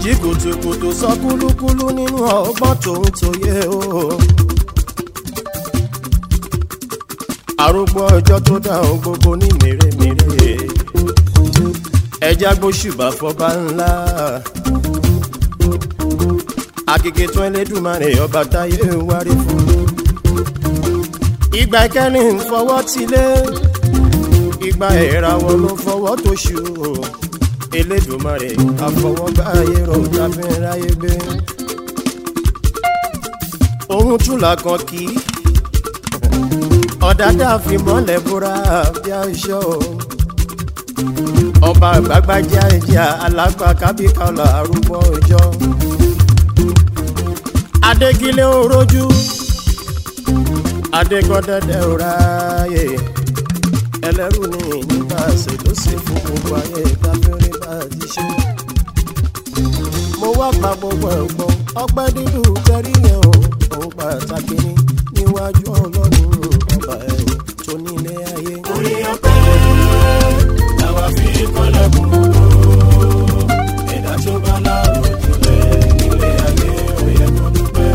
jí kùtùkùtù sọ kúlúkúlú nínú ọgbọ́n tòun tòye o. arúgbó ọjọ́ tó dáhùn gbogbo ní mèremère ẹja gbóṣùbà fọba ńlá akeke tún Elédùmarè ọba táyé wárí fún. ìgbà ìkẹrin ń fọwọ́ tilé ìgbà ìràwọ̀ ló fọwọ́ tó ṣù Elédùmarè àfọwọ́gbá ayé rò tàbí ráyé gbé. ohun tún làkàn kí ọ̀dàdà fi mọ́lẹ̀ búra bí aṣọ ọba àgbàgbà jẹ́ ẹja alágbà kábíkàlà arúgbó ọjọ́. adégilé orójú adégọ́dẹ́dẹ́ òráyè ẹlẹ́rù ní nígbà ṣètò sí fún gbogbo ayé káfíńrí bá ti ṣe. mo wá pa gbogbo ẹ̀gbọ́n ọpẹ́ dídú tẹ́rí yẹn o òun pàtàkì ní níwájú ọlọ́run ọba ẹ̀ o tó nílé ayé. orí ọpẹ́ làwa fi kọ́lẹ̀ kún ẹ̀dá tó bá láàrú jùlẹ̀ nílé ayé ó yẹ kó dúpẹ́.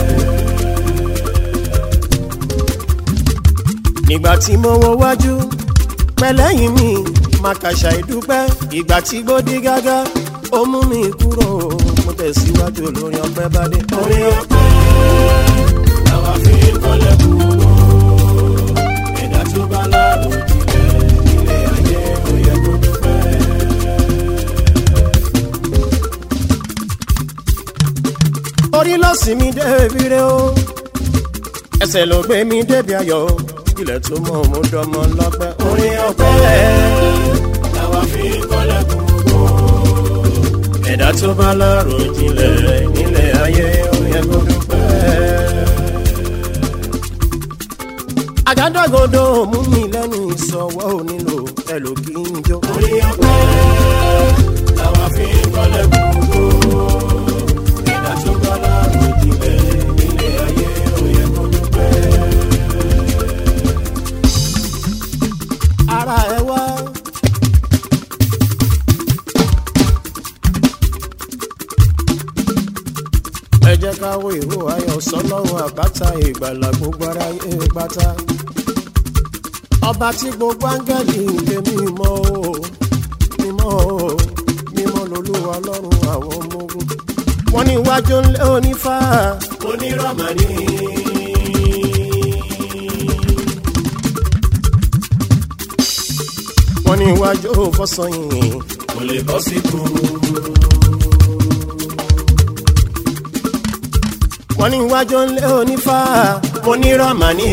nígbà tí mo wo wájú pẹ̀lẹ́yìn mi máa kàṣà ìdúpẹ́ ìgbà tí gbódí gágá ó mú mi kúrò mo tẹ̀síwájú lórí ọpẹ́ bá dé. orí ọpẹ́ làwa fi kọ́lẹ̀ kúrò ẹ̀dá tó bá láàrú jùlẹ̀ nílé ayé ó yẹ kó dúpẹ́. orí ló sì mí débi rẹ o ẹsẹ̀ ló gbé mi débi ayọ̀ ilẹ̀ tó mọ̀ mú dọ́mọ lọ́pẹ́. orin ọpẹ́ làwa fi kọ́lẹ̀ gbogbo ẹ̀dá tó bá lárò jinlẹ̀ nílẹ̀ ayé ó yẹ kó dúpẹ́. àgádágodo mú mi lẹ́nu ìsọwọ́ onílò ẹlò kí n jó. orin ọpẹ́ làwa fi kọ́lẹ̀ gbogbo ẹ̀dá tó bá lárò jinlẹ̀ nílẹ̀ ayé ó yẹ kó dúpẹ́. ara ẹ wá ẹ jẹ́ ká wo ìró ayọ̀ sọ́lọ́run àpáta ìgbàlà gbogbo aráyé pátá ọba tí gbogbo áńgẹ́lì ń gbé mímọ́ o mímọ́ o mímọ́ lolúwa ọlọ́run àwọn ọmọ ogun. wọ́n ní iwájú ńlẹ́ onífà onírọ̀mọ́ni. wọ́n ní iwájú fọ́sọ̀yìn kò lè bọ́ sí kú. wọ́n ní iwájú ńlẹ́ onífà onírọ̀mọ́ni.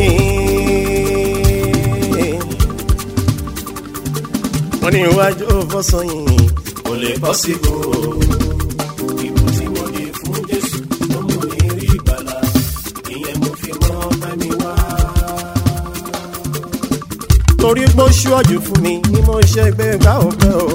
wọ́n ní iwájú fọ́sọ̀yìn kò lè bọ́ sí kú. ìbò tí mo dé fún Jésù ló mú mi rí ìgbàlà ìyẹn mo fi mọ́ ọpẹ́ mi wá. torí pé ó ṣíwájú fún mi ni mo ṣe gbé gbá ọpẹ́ o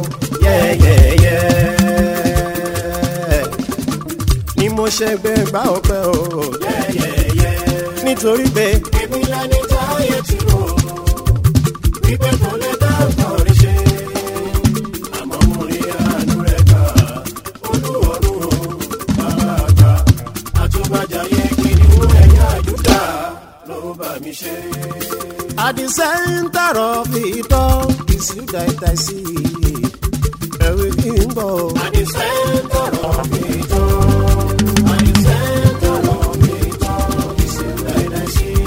yẹ́yẹ́yẹ́ ni mo ṣe gbé gbá ọpẹ́ o yẹ́yẹ́yẹ́ nítorí pé èmi lẹni táyé tí o wípé kò lè dá ọkàn rí ṣe àmọ́ mo rí àánú rẹ̀ ká olúwọ̀rún bàbá àgbà àtúbàjáyé kìnìún ẹ̀yà Júdà ló bá mi ṣe. At the center of it all is you that I see. Everything go. At the center of it all, at the center of it all is you that I see.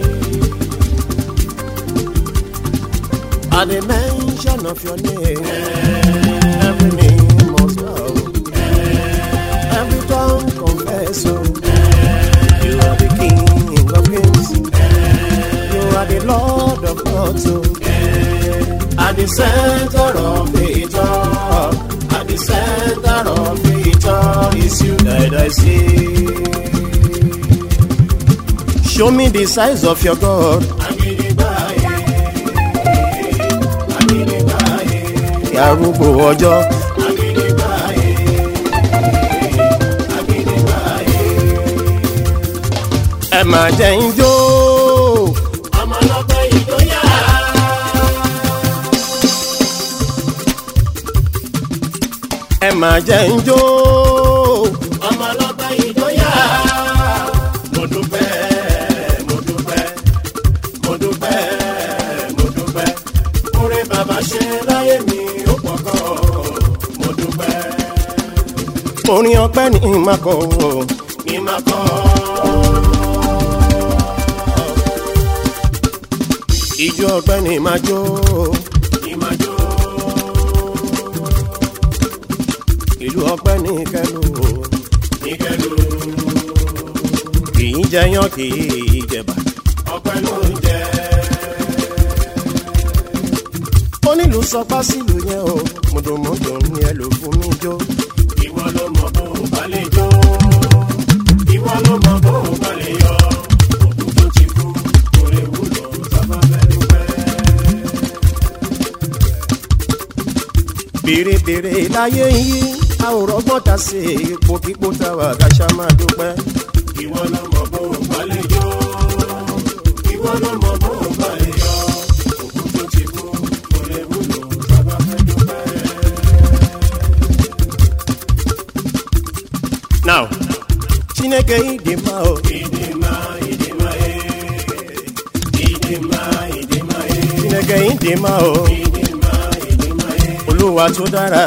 At the mention of your name, every name must bow, every tongue confess. You are the King of Kings. You are the Lord of Lords, at the center of it all, at the center of it all is you that I see. Show me the size of your God. Arúgbó ọjọ́. Ẹ máa jẹ́ ń jó. Ẹ máa jẹ́ ń jó. bàbá ṣe láyé mi ó pọ̀ gan mo dúpẹ́. orin ọpẹ́ ní ìmàkọ ní máa kọ́. ijó ọpẹ́ ní ìmàjó ní máa jó. ìlú ọpẹ́ ní ìkẹlù ní kẹlù. kì í jẹyàn kì í jẹ̀bà. ọpẹ́ ló ń jẹ. onílù sọpá sílùú yẹn o mùdùnmùdù ni ẹ lò fún mi jó. ìwọ ló mọ̀ bó o bá lè jó. ìwọ ló mọ̀ bó o bá lè yọ. òkú tó ti kú kò lè wúlò sábà bẹ́ẹ̀ dúpẹ́. bèrèbèrè láyé yìí àwòrán gbọ́ta sí ipò kíkó táwa kàṣà máa dúpẹ́. ìwọ ló mọ̀ bó o bá lè jó. ìwọ ló mọ̀ bó o bá lè yọ. òkú tó ti kú kò lè wúlò sábà bẹ́ẹ̀ dúpẹ́. now chineke ịdị mma o ìdìmá ìdìmá ìdìmá ìdìmá chineke ịdị mma o ìdìmá ìdìmá olúwa tó dára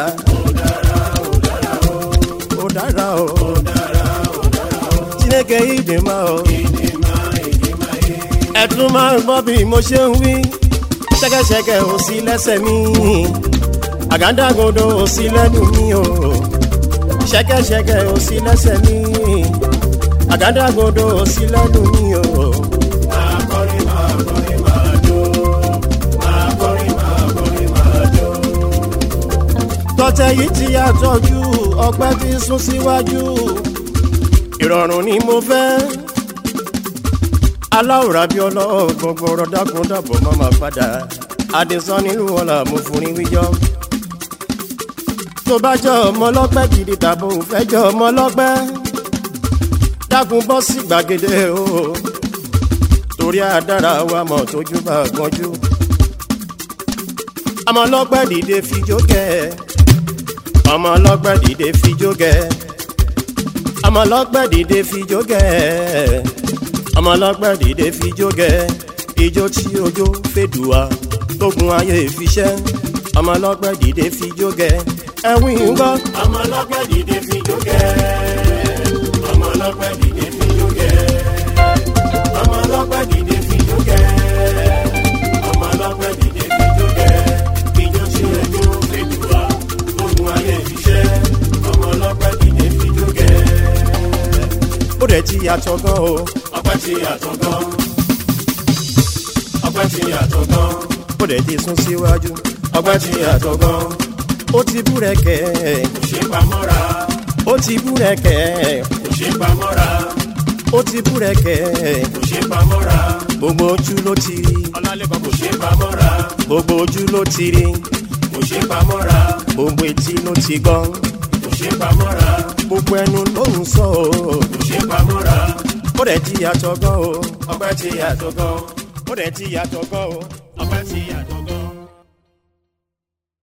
ó dára o chineke ịdị mma o ẹ tún máa ń gbọ́ bí mo ṣe ń wí ṣẹ́kẹ́ṣẹkẹ̀ ò sí lẹ́sẹ̀ mi àgádágodo ò sí lẹ́nu mi o ṣẹ́kẹ́ṣẹkẹ̀ ò sí lẹ́sẹ̀ mi àgádágodo ò sí lẹ́nu mi o. máa kọrin máa kọrin máa jó. máa kọrin máa kọrin máa jó. tọ́tẹ̀ yìí ti yàtọ̀jú ọpẹ́ ti sún síwájú ìrọ̀rùn ni mo fẹ́ aláwòrán bí ọlọ́ọ̀ gbogbo ọ̀rọ̀ dákun dàbọ̀ má máa padà àdìsán nílùú ọ̀la mo forin wíjọ́ tó bá jọ ọmọ ọlọ́pẹ́ gidi tàbó fẹ́ jọ ọmọ ọlọ́pẹ́ dákun bọ́ sí gbàgede o torí àdára wa mọ̀ tójú bá gbọ́njú ọmọ ọlọ́pẹ́ dìde fijó kẹ́ ọmọ ọlọ́pẹ́ dìde fijó kẹ́ ọmọ ọlọ́pẹ́ dìde fijó kẹ́ ọmọ ọlọ́pẹ́ dìde fijó kẹ́ ijó tí ojó fèdùà tógun ayé fiṣẹ́ ọmọ ọlọ́pẹ́ dìde fijó kẹ́ ẹ̀wìn ń gbọ́. ọmọ ọlọ́pẹ́ dìde fi jókè. ọmọ ọlọ́pẹ́ dìde fi jókè. ọmọ ọlọ́pẹ́ dìde fi jókè. ọmọ ọlọ́pẹ́ dìde fi jókè. ijó tí ojú fèdùà ogun ayé fiṣẹ́. ọmọ ọlọ́pẹ́ dìde fi jókè. ó rẹ̀ ti yàtọ̀ gan o ọpẹ́ ti yàtọ̀ gan. ọpẹ́ ti yàtọ̀ gan. ó rẹ̀ ti sún síwájú ọpẹ́ ti yàtọ̀ gan. ó ti búrẹ́kẹ́ kò ṣe pamọ́ra. ó ti búrẹ́kẹ́ kò ṣe pamọ́ra. ó ti búrẹ́kẹ́ kò ṣe pamọ́ra. gbogbo ojú ló ti rí ọlálẹ́kọ̀ọ́ kò ṣe pamọ́ra. gbogbo ojú ló ti rí kò ṣe pamọ́ra. gbogbo etí ló ti gbọ́ kò ṣe pamọ́ra. gbogbo ẹnu ló ń sọ o kò ṣe pamọ́ra. ó rẹ̀ ti yàtọ̀ gan o ọpẹ́ ti yàtọ̀ gan. ó rẹ̀ ti yàtọ̀ gan o. ọpẹ́ ti yàtọ̀.